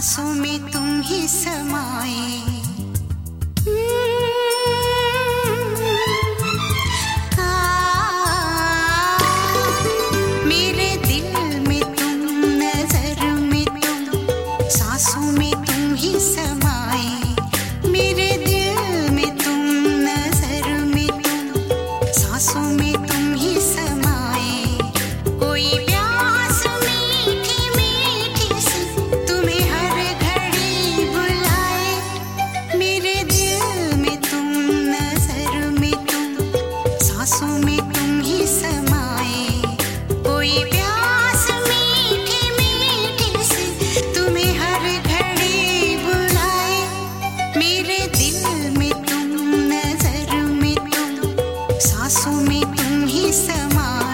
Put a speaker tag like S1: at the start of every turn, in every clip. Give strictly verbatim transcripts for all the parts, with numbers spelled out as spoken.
S1: सांसों में तुम ही समाए। मेरे दिल में तुम, नजर में तुम, सांसों में तुम ही समाए। मेरे दिल में तुम, नजर में तुम, सांसों में तुम ही समाए। कोई प्यास मीठी मीठी सी तुम्हें हर घड़ी बुलाए। मेरे दिल में तुम, नजर में तुम, सांसों में तुम ही समाए। कोई प्यास मीठी मीठी सी तुम्हें हर घड़ी बुलाए। मेरे दिल में तुम, नजर में तुम, सांसों में तुम ही समाए।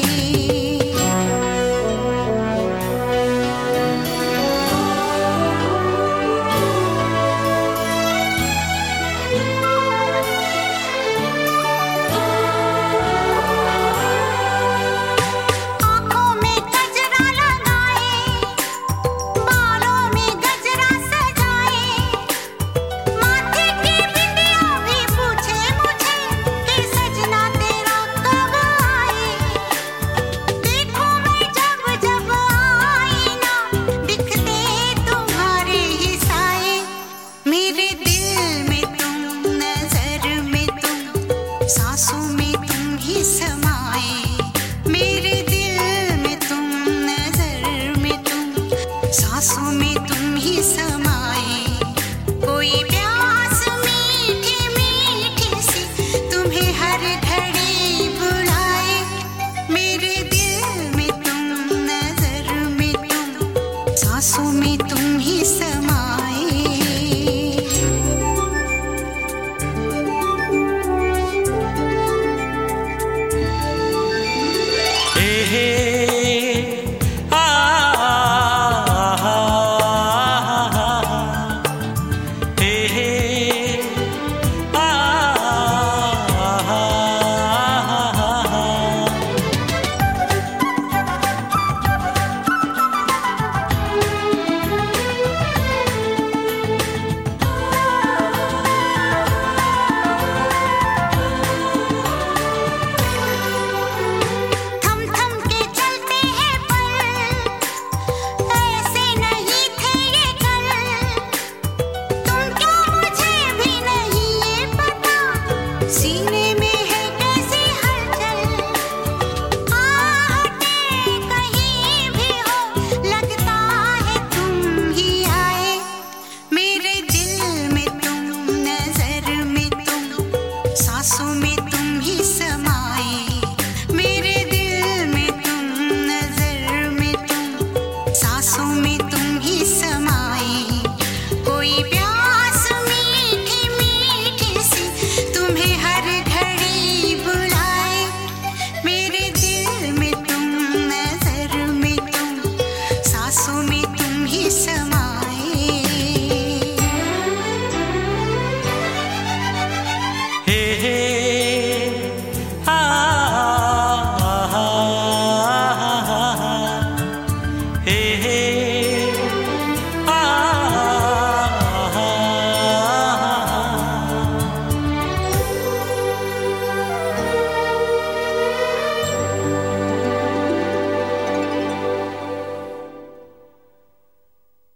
S1: आँखों में गजरा लगाए, बालों में गजरा सजाए, माथे की बिंदिया भी पूछे मुझे कि सजना तेरा कब आए। देखो मैं जब जब आईना, दिखते तुम्हारे ही साए। मेरे दिल में तुम, नजर में तुम, सांसों में तुम ही समाए। मेरे दिल में तुम, नजर में तुम, सांसों में तुम ही समाए। कोई प्यास मीठी मीठी सी तुम्हें हर घड़ी बुलाए। मेरे दिल में तुम, नजर में तुम, सांसों में तुम ही समाए।